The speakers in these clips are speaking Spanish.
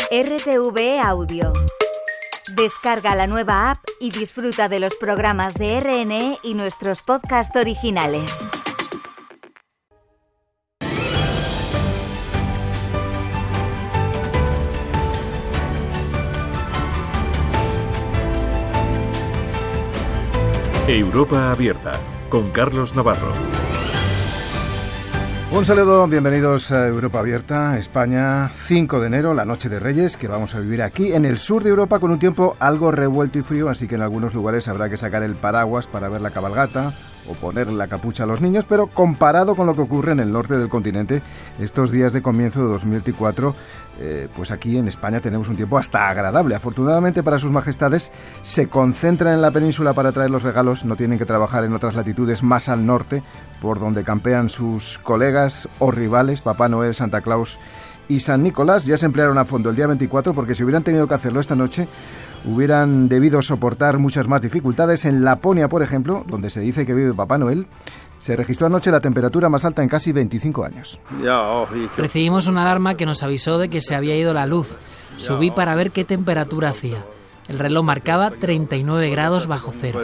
RTV Audio. Descarga la nueva app y disfruta de los programas de RNE y nuestros podcasts originales. Europa Abierta, con Carlos Navarro. Un saludo, bienvenidos a Europa Abierta, España, 5 de enero, la noche de Reyes, que vamos a vivir aquí en el sur de Europa con un tiempo algo revuelto y frío, así que en algunos lugares habrá que sacar el paraguas para ver la cabalgata o poner la capucha a los niños, pero comparado con lo que ocurre en el norte del continente, estos días de comienzo de 2024, pues aquí en España tenemos un tiempo hasta agradable. Afortunadamente para sus majestades se concentran en la península para traer los regalos, no tienen que trabajar en otras latitudes más al norte, por donde campean sus colegas o rivales, Papá Noel, Santa Claus y San Nicolás. Ya se emplearon a fondo el día 24 porque si hubieran tenido que hacerlo esta noche, hubieran debido soportar muchas más dificultades. En Laponia, por ejemplo, donde se dice que vive Papá Noel, se registró anoche la temperatura más alta en casi 25 años. Recibimos una alarma que nos avisó de que se había ido la luz. Subí para ver qué temperatura hacía. El reloj marcaba 39 grados bajo cero.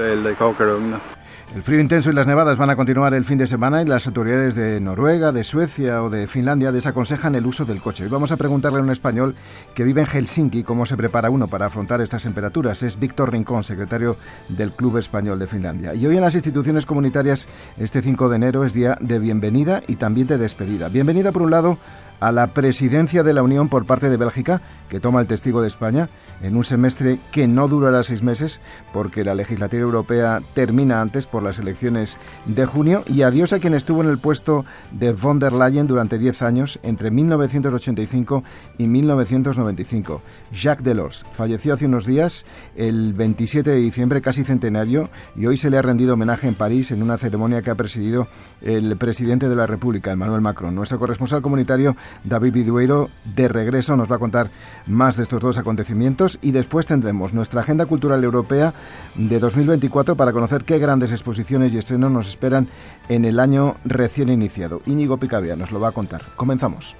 El frío intenso y las nevadas van a continuar el fin de semana y las autoridades de Noruega, de Suecia o de Finlandia desaconsejan el uso del coche. Hoy vamos a preguntarle a un español que vive en Helsinki cómo se prepara uno para afrontar estas temperaturas. Es Víctor Rincón, secretario del Club Español de Finlandia. Y hoy en las instituciones comunitarias, este 5 de enero es día de bienvenida y también de despedida. Bienvenida, por un lado, a la presidencia de la Unión por parte de Bélgica, que toma el testigo de España en un semestre que no durará 6 meses, porque la legislatura europea termina antes por las elecciones de junio, y adiós a quien estuvo en el puesto de von der Leyen durante 10 años, entre 1985 y 1995. Jacques Delors falleció hace unos días, el 27 de diciembre, casi centenario, y hoy se le ha rendido homenaje en París en una ceremonia que ha presidido el presidente de la República, Emmanuel Macron. Nuestro corresponsal comunitario, David Vidueiro, de regreso, nos va a contar más de estos dos acontecimientos y después tendremos nuestra agenda cultural europea de 2024 para conocer qué grandes exposiciones y estrenos nos esperan en el año recién iniciado. Íñigo Picabea nos lo va a contar. Comenzamos.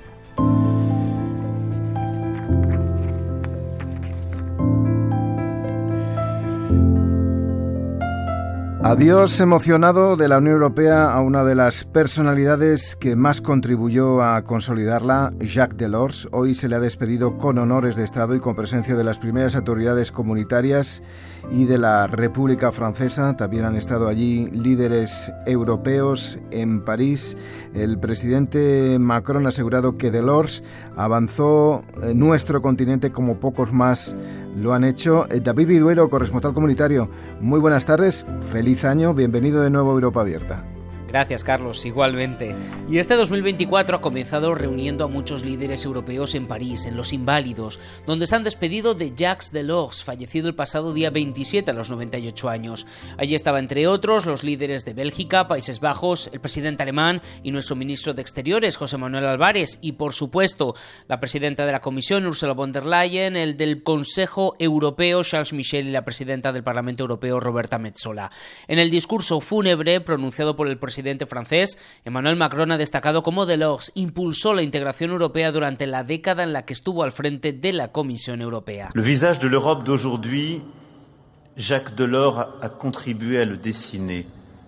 Adiós emocionado de la Unión Europea a una de las personalidades que más contribuyó a consolidarla, Jacques Delors. Hoy se le ha despedido con honores de Estado y con presencia de las primeras autoridades comunitarias y de la República Francesa. También han estado allí líderes europeos en París. El presidente Macron ha asegurado que Delors avanzó en nuestro continente como pocos más lo han hecho. David Vidueiro, corresponsal comunitario, muy buenas tardes, feliz año, bienvenido de nuevo a Europa Abierta. Gracias, Carlos, igualmente. Y este 2024 ha comenzado reuniendo a muchos líderes europeos en París, en Los Inválidos, donde se han despedido de Jacques Delors, fallecido el pasado día 27 a los 98 años. Allí estaba, entre otros, los líderes de Bélgica, Países Bajos, el presidente alemán y nuestro ministro de Exteriores, José Manuel Álvarez, y, por supuesto, la presidenta de la Comisión, Ursula von der Leyen, el del Consejo Europeo, Charles Michel, y la presidenta del Parlamento Europeo, Roberta Metsola. En el discurso fúnebre pronunciado por el presidente francés, Emmanuel Macron ha destacado cómo Delors impulsó la integración europea durante la década en la que estuvo al frente de la Comisión Europea. Le visage de l'Europe d'aujourd'hui, Jacques Delors a contribué à le dessiner.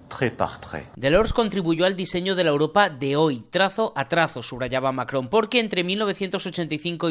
Delors contribuyó al diseño de la Europa de hoy, trazo a trazo, subrayaba Macron, porque entre 1985 y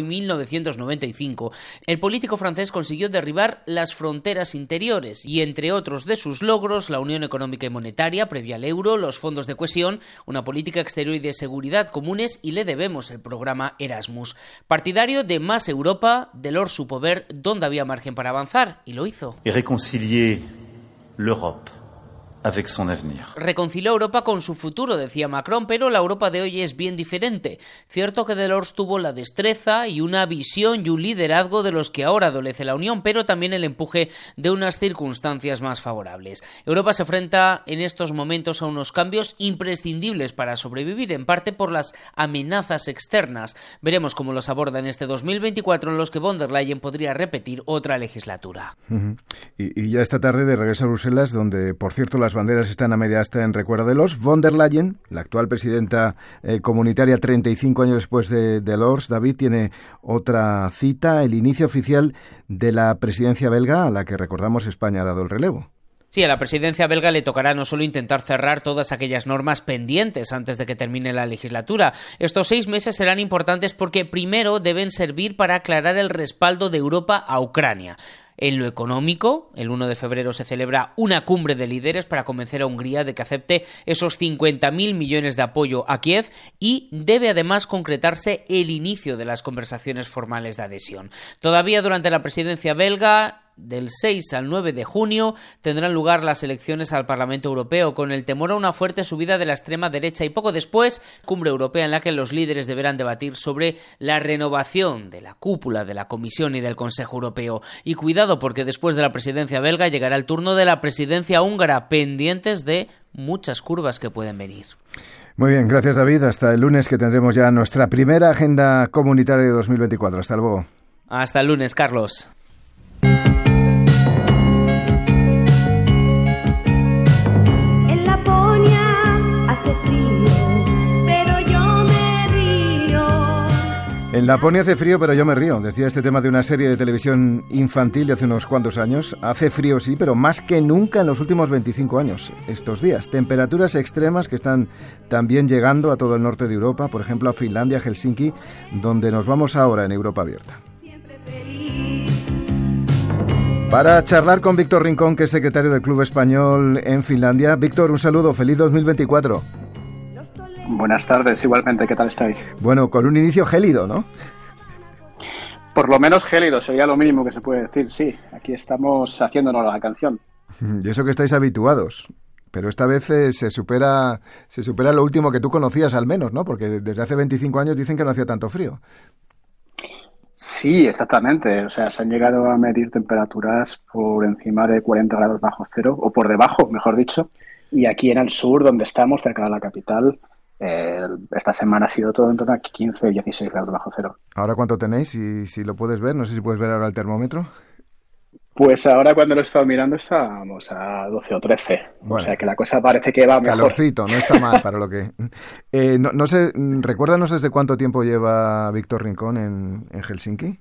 1995 el político francés consiguió derribar las fronteras interiores y, entre otros de sus logros, la Unión Económica y Monetaria previa al euro, los fondos de cohesión, una política exterior y de seguridad comunes, y le debemos el programa Erasmus. Partidario de más Europa, Delors supo ver dónde había margen para avanzar y lo hizo. Y reconcilier l'Europe avec son avenir. Reconcilió Europa con su futuro, decía Macron, pero la Europa de hoy es bien diferente. Cierto que Delors tuvo la destreza y una visión y un liderazgo de los que ahora adolece la Unión, pero también el empuje de unas circunstancias más favorables. Europa se enfrenta en estos momentos a unos cambios imprescindibles para sobrevivir, en parte por las amenazas externas. Veremos cómo los aborda en este 2024, en los que von der Leyen podría repetir otra legislatura. Y ya esta tarde de regreso a Bruselas, donde, por cierto, las las banderas están a media asta en recuerdo de los. Von der Leyen, la actual presidenta comunitaria 35 años después de Delors, David, tiene otra cita, el inicio oficial de la presidencia belga, a la que recordamos España ha dado el relevo. Sí, a la presidencia belga le tocará no solo intentar cerrar todas aquellas normas pendientes antes de que termine la legislatura. Estos 6 meses serán importantes porque primero deben servir para aclarar el respaldo de Europa a Ucrania. En lo económico, el 1 de febrero se celebra una cumbre de líderes para convencer a Hungría de que acepte esos 50.000 millones de apoyo a Kiev y debe además concretarse el inicio de las conversaciones formales de adhesión. Todavía durante la presidencia belga, del 6 al 9 de junio, tendrán lugar las elecciones al Parlamento Europeo, con el temor a una fuerte subida de la extrema derecha y poco después, cumbre europea en la que los líderes deberán debatir sobre la renovación de la cúpula de la Comisión y del Consejo Europeo. Y cuidado, porque después de la presidencia belga llegará el turno de la presidencia húngara, pendientes de muchas curvas que pueden venir. Muy bien, gracias David. Hasta el lunes, que tendremos ya nuestra primera agenda comunitaria de 2024. Hasta luego. Hasta el lunes, Carlos. En Laponia hace frío, pero yo me río. Decía este tema de una serie de televisión infantil de hace unos cuantos años. Hace frío, sí, pero más que nunca en los últimos 25 años. Estos días, temperaturas extremas que están también llegando a todo el norte de Europa, por ejemplo a Finlandia, Helsinki, donde nos vamos ahora en Europa Abierta. Para charlar con Víctor Rincón, que es secretario del Club Español en Finlandia. Víctor, un saludo, feliz 2024. Buenas tardes, igualmente, ¿qué tal estáis? Bueno, con un inicio gélido, ¿no? Por lo menos gélido, sería lo mínimo que se puede decir, sí. Aquí estamos haciéndonos la canción. Y eso que estáis habituados, pero esta vez se supera lo último que tú conocías al menos, ¿no? Porque desde hace 25 años dicen que no hacía tanto frío. Sí, exactamente. O sea, se han llegado a medir temperaturas por encima de 40 grados bajo cero, o por debajo, mejor dicho. Y aquí en el sur, donde estamos, cerca de la capital, esta semana ha sido todo en torno a 15, 16 grados bajo cero. ¿Ahora cuánto tenéis? Si lo puedes ver, no sé si puedes ver ahora el termómetro. Pues ahora cuando lo he estado mirando estábamos a 12 o 13. Bueno, o sea que la cosa parece que va mejor. Calorcito, no está mal para lo que... no sé, recuérdanos desde cuánto tiempo lleva Víctor Rincón en Helsinki.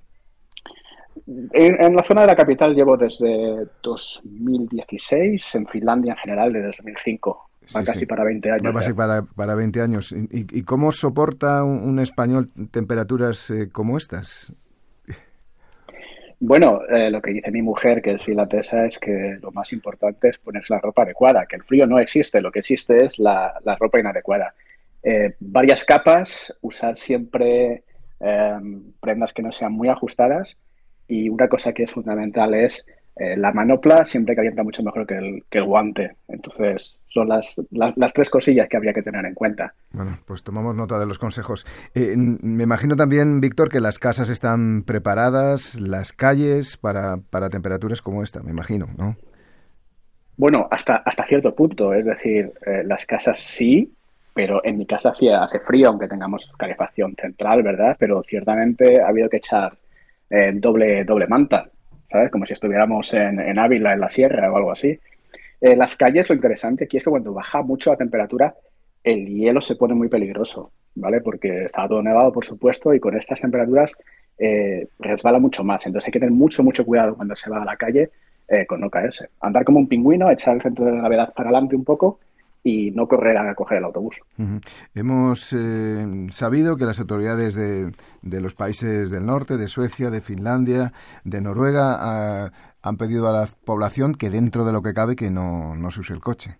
En la zona de la capital llevo desde 2016, en Finlandia en general desde 2005. Va casi para 20 años. Va casi para 20 años. ¿Y cómo soporta un español temperaturas como estas? Bueno, lo que dice mi mujer, que es finlandesa, es que lo más importante es ponerse la ropa adecuada, que el frío no existe, lo que existe es la ropa inadecuada. Varias capas, usar siempre prendas que no sean muy ajustadas, y una cosa que es fundamental es la manopla siempre calienta mucho mejor que el guante. Entonces, son las 3 cosillas que habría que tener en cuenta. Bueno, pues tomamos nota de los consejos. Me imagino también, Víctor, que las casas están preparadas, las calles, para temperaturas como esta, me imagino, ¿no? Bueno, hasta cierto punto. Es decir, las casas sí, pero en mi casa hace frío, aunque tengamos calefacción central, ¿verdad? Pero ciertamente ha habido que echar doble manta, ¿sabes? Como si estuviéramos en Ávila, en la sierra o algo así. Las calles, lo interesante aquí es que cuando baja mucho la temperatura, el hielo se pone muy peligroso, ¿vale? Porque está todo nevado, por supuesto, y con estas temperaturas resbala mucho más. Entonces hay que tener mucho cuidado cuando se va a la calle con no caerse. Andar como un pingüino, echar el centro de gravedad para adelante un poco y no correr a coger el autobús. Uh-huh. Hemos sabido que las autoridades de los países del norte, de Suecia, de Finlandia, de Noruega, han pedido a la población que dentro de lo que cabe que no se use el coche.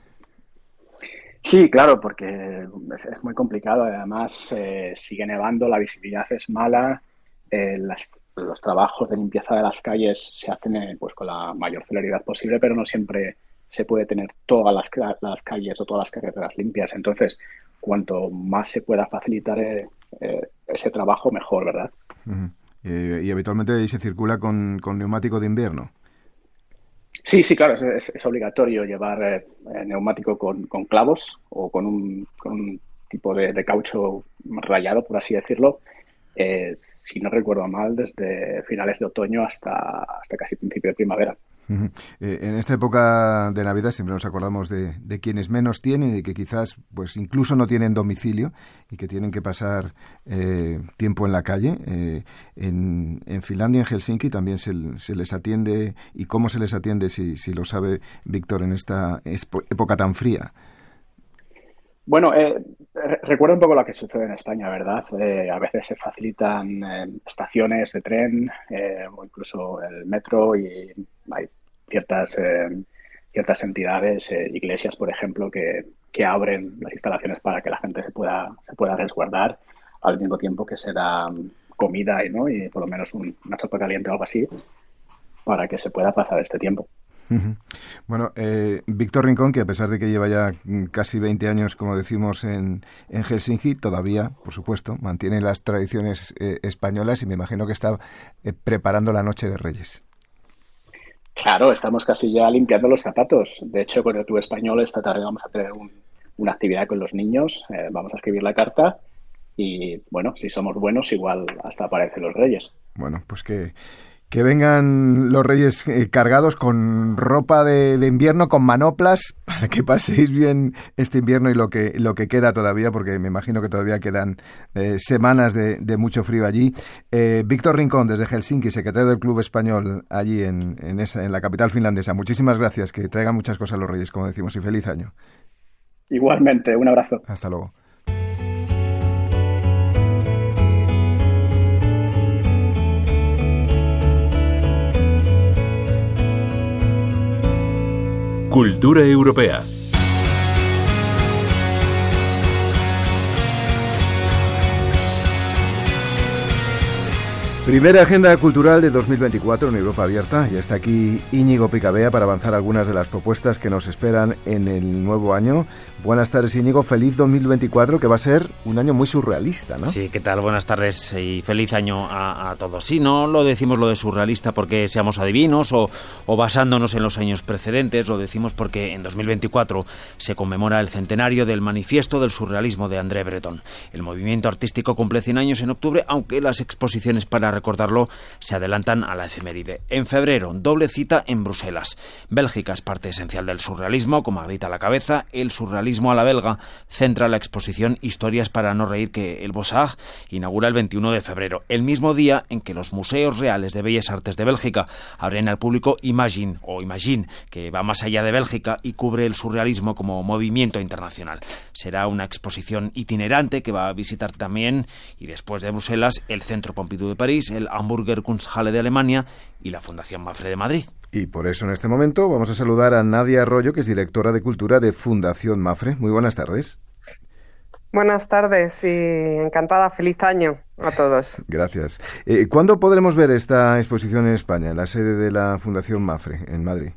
Sí, claro, porque es muy complicado. Además, sigue nevando, la visibilidad es mala, los trabajos de limpieza de las calles se hacen pues con la mayor celeridad posible, pero no siempre se puede tener todas las calles o todas las carreteras limpias. Entonces, cuanto más se pueda facilitar ese trabajo, mejor, ¿verdad? Uh-huh. Y habitualmente ahí se circula con neumático de invierno. Sí, claro, es obligatorio llevar neumático con clavos o con un tipo de caucho rayado, por así decirlo. Si no recuerdo mal, desde finales de otoño hasta casi principio de primavera. En esta época de Navidad siempre nos acordamos de quienes menos tienen y que quizás pues incluso no tienen domicilio y que tienen que pasar tiempo en la calle. En Finlandia, en Helsinki, también se les atiende. ¿Y cómo se les atiende, si lo sabe Víctor, en esta época tan fría? Bueno, recuerda un poco lo que sucede en España, ¿verdad? A veces se facilitan estaciones de tren o incluso el metro, y hay ciertas entidades, iglesias, por ejemplo, que abren las instalaciones para que la gente se pueda resguardar, al mismo tiempo que se da comida y por lo menos una sopa caliente o algo así para que se pueda pasar este tiempo. Bueno, Víctor Rincón, que a pesar de que lleva ya casi 20 años, como decimos, en Helsinki, todavía, por supuesto, mantiene las tradiciones españolas, y me imagino que está preparando la Noche de Reyes. Claro, estamos casi ya limpiando los zapatos. De hecho, con el Club Español esta tarde vamos a tener una actividad con los niños, vamos a escribir la carta y, bueno, si somos buenos, igual hasta aparecen los Reyes. Bueno, pues que vengan los Reyes cargados con ropa de invierno, con manoplas, para que paséis bien este invierno y lo que queda todavía, porque me imagino que todavía quedan semanas de mucho frío allí. Víctor Rincón, desde Helsinki, secretario del Club Español allí en la capital finlandesa. Muchísimas gracias, que traigan muchas cosas los Reyes, como decimos, y feliz año. Igualmente, un abrazo. Hasta luego. Cultura europea. Primera agenda cultural de 2024 en Europa Abierta. Ya está aquí Íñigo Picabea para avanzar algunas de las propuestas que nos esperan en el nuevo año. Buenas tardes, Íñigo. Feliz 2024, que va a ser un año muy surrealista, ¿no? Sí, ¿qué tal? Buenas tardes y feliz año a todos. Sí, no lo decimos lo de surrealista porque seamos adivinos o basándonos en los años precedentes. Lo decimos porque en 2024 se conmemora el centenario del Manifiesto del Surrealismo de André Breton. El movimiento artístico cumple 100 años en octubre, aunque las exposiciones para recordarlo se adelantan a la efeméride. En febrero, doble cita en Bruselas. Bélgica es parte esencial del surrealismo, como grita la cabeza. El surrealismo a la belga centra la exposición Historias para no reír, que el Beaux-Arts inaugura el 21 de febrero, el mismo día en que los museos reales de Bellas Artes de Bélgica abren al público Imagine, que va más allá de Bélgica y cubre el surrealismo como movimiento internacional. Será una exposición itinerante que va a visitar también, y después de Bruselas, el Centro Pompidou de París, el Hamburger Kunsthalle de Alemania y la Fundación Mapfre de Madrid. Y por eso en este momento vamos a saludar a Nadia Arroyo, que es directora de Cultura de Fundación Mapfre. Muy buenas tardes. Buenas tardes y encantada. Feliz año a todos. Gracias. ¿Cuándo podremos ver esta exposición en España, en la sede de la Fundación Mapfre, en Madrid?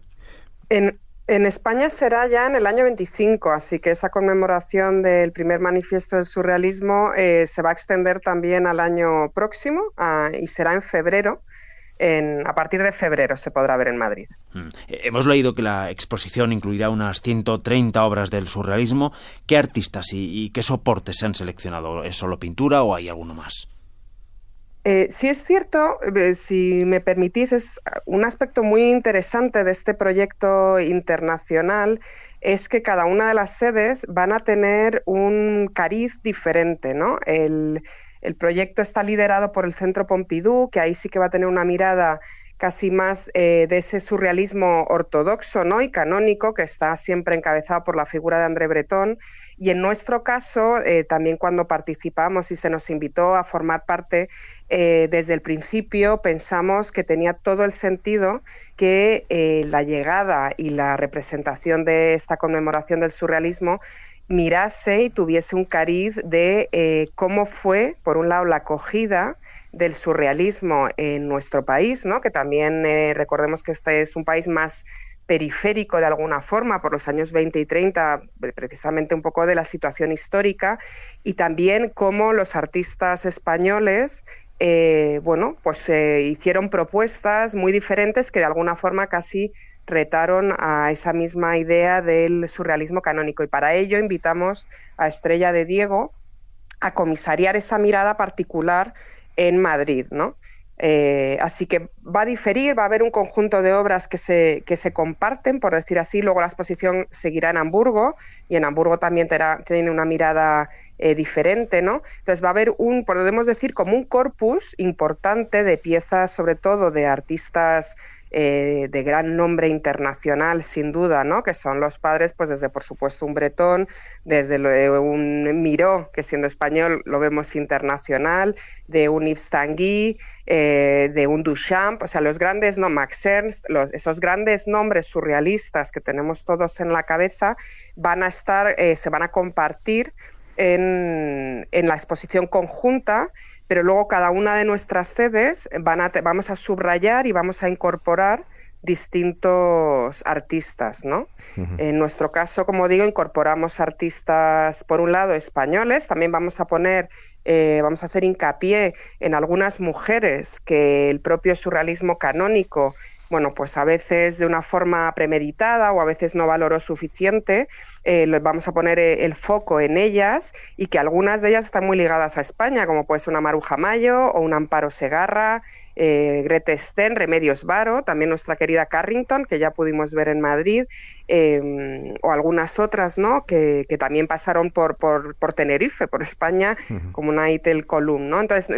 En España será ya en el año 25, así que esa conmemoración del primer manifiesto del surrealismo se va a extender también al año próximo y será en febrero. A partir de febrero se podrá ver en Madrid. Hemos leído que la exposición incluirá unas 130 obras del surrealismo. ¿Qué artistas y qué soportes se han seleccionado? ¿Es solo pintura o hay alguno más? Sí, es cierto, si me permitís, es un aspecto muy interesante de este proyecto internacional, es que cada una de las sedes van a tener un cariz diferente, ¿no? El proyecto está liderado por el Centro Pompidou, que ahí sí que va a tener una mirada casi más de ese surrealismo ortodoxo, ¿no?, y canónico, que está siempre encabezado por la figura de André Breton. Y en nuestro caso, también cuando participamos y se nos invitó a formar parte, desde el principio pensamos que tenía todo el sentido que la llegada y la representación de esta conmemoración del surrealismo mirase y tuviese un cariz de cómo fue, por un lado, la acogida del surrealismo en nuestro país, ¿no?, que también recordemos que este es un país más periférico de alguna forma por los años 20 y 30, precisamente un poco de la situación histórica, y también cómo los artistas españoles hicieron propuestas muy diferentes que de alguna forma casi retaron a esa misma idea del surrealismo canónico. Y para ello invitamos a Estrella de Diego a comisariar esa mirada particular en Madrid, ¿no? Así que va a diferir, va a haber un conjunto de obras que se comparten, por decir así. Luego la exposición seguirá en Hamburgo, y en Hamburgo también tiene una mirada diferente, ¿no? Entonces va a haber podemos decir, como un corpus importante de piezas, sobre todo de artistas de gran nombre internacional, sin duda, ¿no? Que son los padres, pues desde, por supuesto, un Breton, desde un Miró, que siendo español lo vemos internacional, de un Yves Tanguy, de un Duchamp, o sea, los grandes, ¿no? Max Ernst, esos grandes nombres surrealistas que tenemos todos en la cabeza van a estar, se van a compartir en la exposición conjunta, pero luego cada una de nuestras sedes vamos a subrayar y vamos a incorporar distintos artistas, ¿no? Uh-huh. En nuestro caso, como digo, incorporamos artistas, por un lado, españoles. También vamos a hacer hincapié en algunas mujeres que el propio surrealismo canónico, bueno, pues a veces de una forma premeditada o a veces no valoró suficiente, vamos a poner el foco en ellas, y que algunas de ellas están muy ligadas a España, como puede ser una Maruja Mayo o un Amparo Segarra, Grete Sten, Remedios Varo, también nuestra querida Carrington, que ya pudimos ver en Madrid, o algunas otras, ¿no? que también pasaron por Tenerife, por España, uh-huh, como una Itel Colum, ¿no? Entonces,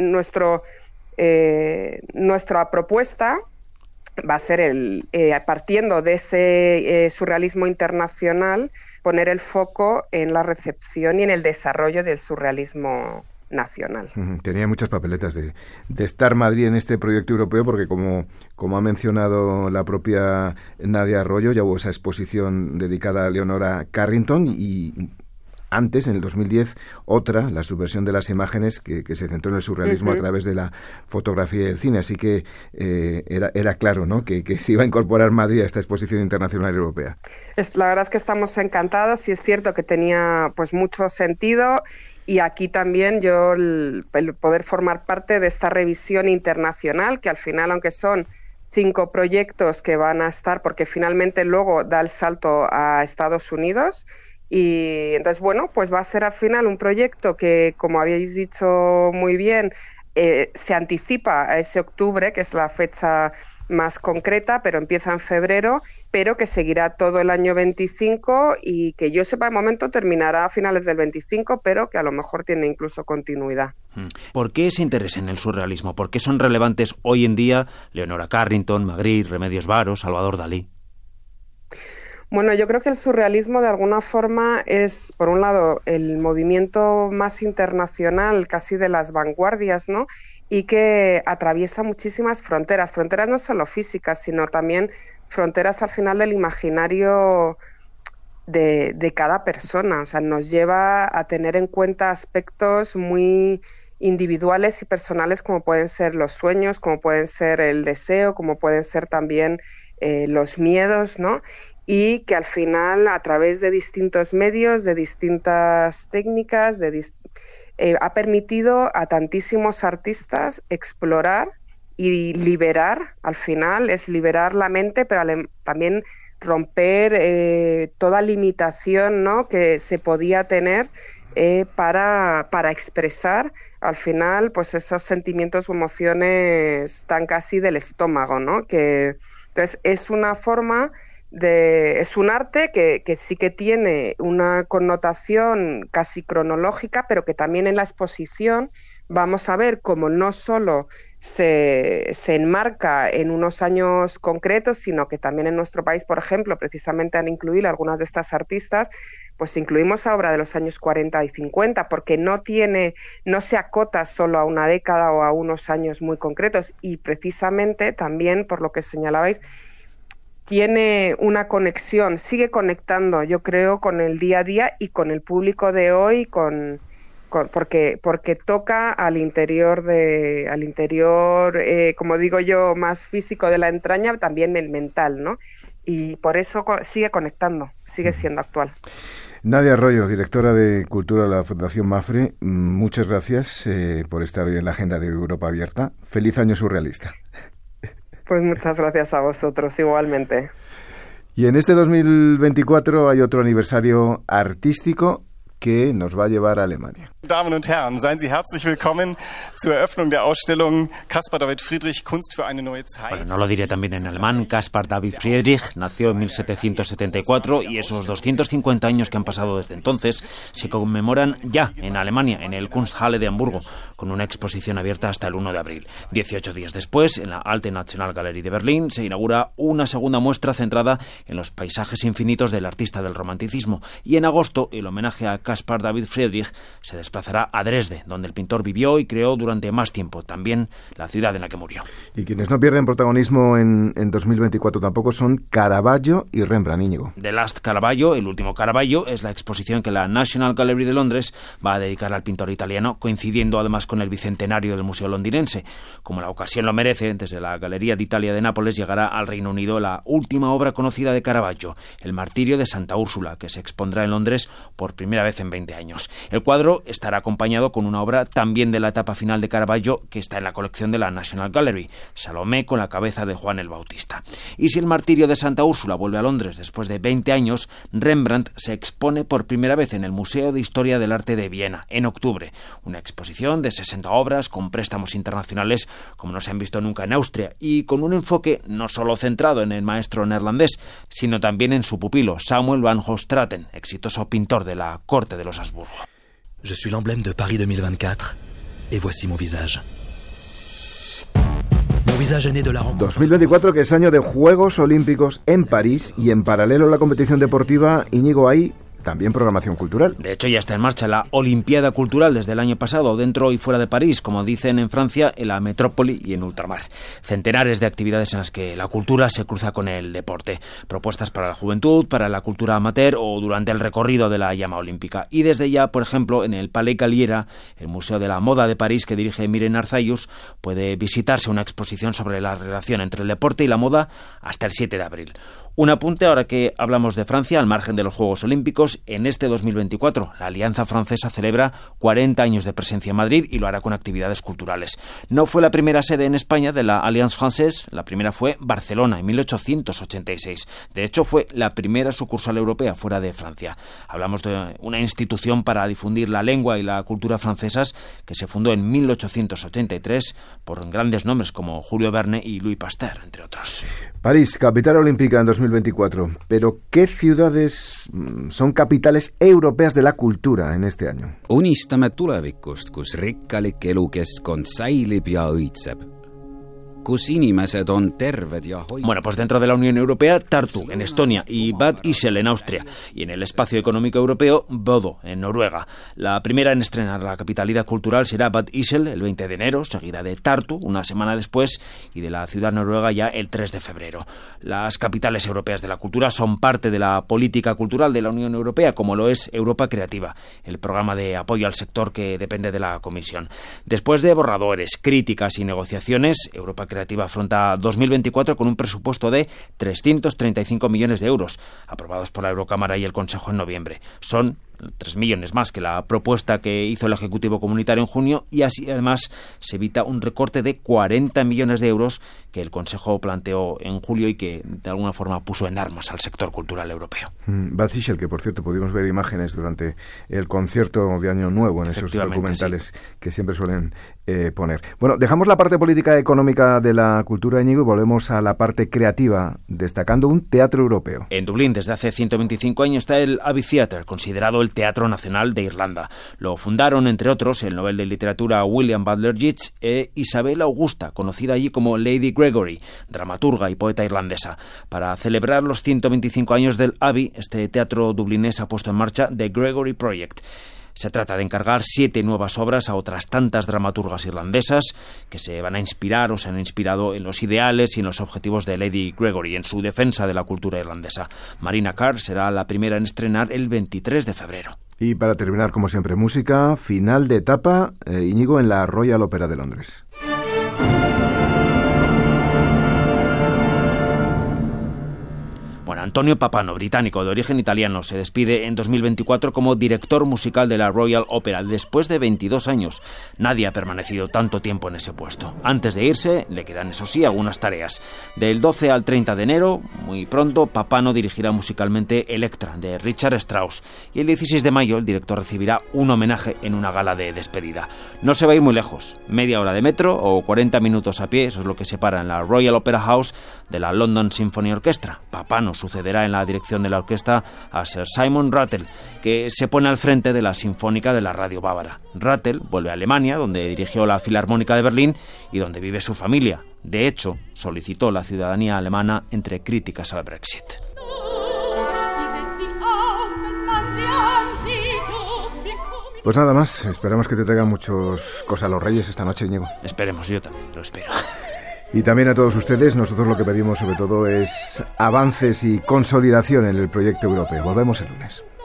nuestra propuesta va a ser partiendo de ese surrealismo internacional, poner el foco en la recepción y en el desarrollo del surrealismo nacional. Tenía muchas papeletas de estar Madrid en este proyecto europeo, porque como ha mencionado la propia Nadia Arroyo, ya hubo esa exposición dedicada a Leonora Carrington, y antes, en el 2010, otra, la subversión de las imágenes, que se centró en el surrealismo, uh-huh, a través de la fotografía y el cine. Así que era claro, ¿no?, que se iba a incorporar Madrid a esta exposición internacional europea. La verdad es que estamos encantados, y es cierto que tenía pues mucho sentido, y aquí también yo el poder formar parte de esta revisión internacional, que al final, aunque son 5 proyectos que van a estar, porque finalmente luego da el salto a Estados Unidos. Y entonces, bueno, pues va a ser al final un proyecto que, como habéis dicho muy bien, se anticipa a ese octubre, que es la fecha más concreta, pero empieza en febrero, pero que seguirá todo el año 25, y que yo sepa de momento terminará a finales del 25, pero que a lo mejor tiene incluso continuidad. ¿Por qué ese interés en el surrealismo? ¿Por qué son relevantes hoy en día Leonora Carrington, Magritte, Remedios Varo, Salvador Dalí? Bueno, yo creo que el surrealismo de alguna forma es, por un lado, el movimiento más internacional, casi de las vanguardias, ¿no? Y que atraviesa muchísimas fronteras no solo físicas, sino también fronteras al final del imaginario de cada persona. O sea, nos lleva a tener en cuenta aspectos muy individuales y personales, como pueden ser los sueños, como pueden ser el deseo, como pueden ser también los miedos, ¿no? Y que al final, a través de distintos medios, de distintas técnicas, ha permitido a tantísimos artistas explorar y liberar. Al final es liberar la mente, pero también romper toda limitación, ¿no?, que se podía tener para expresar al final pues esos sentimientos o emociones tan casi del estómago, ¿no? Entonces es una forma es un arte que sí que tiene una connotación casi cronológica, pero que también en la exposición vamos a ver cómo no solo se enmarca en unos años concretos, sino que también en nuestro país, por ejemplo, precisamente al incluir algunas de estas artistas, pues incluimos a obra de los años 40 y 50, porque no se acota solo a una década o a unos años muy concretos, y precisamente también, por lo que señalabais, tiene una conexión, sigue conectando, yo creo, con el día a día y con el público de hoy, porque toca al interior, como digo yo, más físico de la entraña, también el mental, ¿no? Y por eso sigue conectando, sigue siendo actual. Nadia Arroyo, directora de Cultura de la Fundación Mapfre, muchas gracias por estar hoy en la agenda de Europa Abierta. Feliz año surrealista. Pues muchas gracias a vosotros, igualmente. Y en este 2024 hay otro aniversario artístico que nos va a llevar a Alemania. Damen und Herren, seien Sie herzlich willkommen zur Eröffnung der Ausstellung Caspar David Friedrich, Kunst für eine neue Zeit. Bueno, no lo diré también en alemán. Caspar David Friedrich nació en 1774 y esos 250 años que han pasado desde entonces se conmemoran ya en Alemania, en el Kunsthalle de Hamburgo, con una exposición abierta hasta el 1 de abril. 18 días después, en la Alte Nationalgalerie de Berlín, se inaugura una segunda muestra centrada en los paisajes infinitos del artista del romanticismo. Y en agosto, el homenaje a Caspar David Friedrich se desplazará a Dresde, donde el pintor vivió y creó durante más tiempo, también la ciudad en la que murió. Y quienes no pierden protagonismo en 2024 tampoco son Caravaggio y Rembrandt, Íñigo. The Last Caravaggio, el último Caravaggio, es la exposición que la National Gallery de Londres va a dedicar al pintor italiano, coincidiendo además con el bicentenario del Museo Londinense. Como la ocasión lo merece, desde la Galería d'Italia de Nápoles llegará al Reino Unido la última obra conocida de Caravaggio, El martirio de Santa Úrsula, que se expondrá en Londres por primera vez en 20 años. El cuadro estará acompañado con una obra también de la etapa final de Caravaggio que está en la colección de la National Gallery, Salomé con la cabeza de Juan el Bautista. Y si el martirio de Santa Úrsula vuelve a Londres después de 20 años, Rembrandt se expone por primera vez en el Museo de Historia del Arte de Viena en octubre. Una exposición de 60 obras con préstamos internacionales como no se han visto nunca en Austria y con un enfoque no solo centrado en el maestro neerlandés, sino también en su pupilo, Samuel van Hoogstraten, exitoso pintor de la corte de los Habsburgo. Je suis l'emblème de Paris 2024 et voici mon visage. Mon visage est né de la rencontre. 2024 que es año de Juegos Olímpicos en París y en paralelo a la competición deportiva, Íñigo, hay también programación cultural. De hecho, ya está en marcha la Olimpiada Cultural desde el año pasado, dentro y fuera de París, como dicen en Francia, en la metrópoli y en ultramar. Centenares de actividades en las que la cultura se cruza con el deporte. Propuestas para la juventud, para la cultura amateur o durante el recorrido de la llama olímpica. Y desde ya, por ejemplo, en el Palais Galliera, el Museo de la Moda de París que dirige Miren Arzayus, puede visitarse una exposición sobre la relación entre el deporte y la moda hasta el 7 de abril. Un apunte ahora que hablamos de Francia, al margen de los Juegos Olímpicos, en este 2024 la Alianza Francesa celebra 40 años de presencia en Madrid y lo hará con actividades culturales. No fue la primera sede en España de la Alliance Française, la primera fue Barcelona en 1886. De hecho, fue la primera sucursal europea fuera de Francia. Hablamos de una institución para difundir la lengua y la cultura francesas que se fundó en 1883 por grandes nombres como Julio Verne y Louis Pasteur, entre otros. París, capital olímpica en 2024. Pero ¿qué ciudades son capitales europeas de la cultura en este año? Unistame tulevikust, kus rikkalik elukeskkond säilib ja õitseb. Bueno, pues dentro de la Unión Europea, Tartu en Estonia y Bad Ischl en Austria, y en el espacio económico europeo, Bodo en Noruega. La primera en estrenar la capitalidad cultural será Bad Ischl el 20 de enero, seguida de Tartu una semana después y de la ciudad noruega ya el 3 de febrero. Las capitales europeas de la cultura son parte de la política cultural de la Unión Europea, como lo es Europa Creativa, el programa de apoyo al sector que depende de la Comisión. Después de borradores, críticas y negociaciones, Europa Creativa afronta 2024 con un presupuesto de 335 millones de euros, aprobados por la Eurocámara y el Consejo en noviembre. Son 3 millones más que la propuesta que hizo el Ejecutivo Comunitario en junio y así además se evita un recorte de 40 millones de euros que el Consejo planteó en julio y que de alguna forma puso en armas al sector cultural europeo. Bad Ischl, que por cierto pudimos ver imágenes durante el concierto de Año Nuevo en esos documentales sí, que siempre suelen poner. Bueno, dejamos la parte política económica de la cultura, Íñigo, y volvemos a la parte creativa, destacando un teatro europeo. En Dublín, desde hace 125 años, está el Abbey Theatre, considerado el Teatro Nacional de Irlanda. Lo fundaron, entre otros, el Nobel de Literatura William Butler Yeats e Isabel Augusta, conocida allí como Lady Gregory, dramaturga y poeta irlandesa. Para celebrar los 125 años del Abbey, este teatro dublinés ha puesto en marcha The Gregory Project. Se trata de encargar 7 nuevas obras a otras tantas dramaturgas irlandesas que se van a inspirar o se han inspirado en los ideales y en los objetivos de Lady Gregory en su defensa de la cultura irlandesa. Marina Carr será la primera en estrenar el 23 de febrero. Y para terminar, como siempre, música, final de etapa, Íñigo, en la Royal Opera de Londres. Antonio Papano, británico de origen italiano, se despide en 2024 como director musical de la Royal Opera después de 22 años. Nadie ha permanecido tanto tiempo en ese puesto. Antes de irse, le quedan, eso sí, algunas tareas. Del 12 al 30 de enero, muy pronto, Papano dirigirá musicalmente Electra, de Richard Strauss. Y el 16 de mayo, el director recibirá un homenaje en una gala de despedida. No se va a ir muy lejos. Media hora de metro o 40 minutos a pie, eso es lo que separa en la Royal Opera House de la London Symphony Orchestra. Papano sucederá en la dirección de la orquesta a Sir Simon Rattle, que se pone al frente de la Sinfónica de la Radio Bávara. Rattle vuelve a Alemania, donde dirigió la Filarmónica de Berlín y donde vive su familia. De hecho, solicitó la ciudadanía alemana entre críticas al Brexit. Pues nada más, esperamos que te traigan muchas cosas a los Reyes esta noche, Íñigo. Esperemos, yo también lo espero. Y también a todos ustedes, nosotros lo que pedimos sobre todo es avances y consolidación en el proyecto europeo. Volvemos el lunes.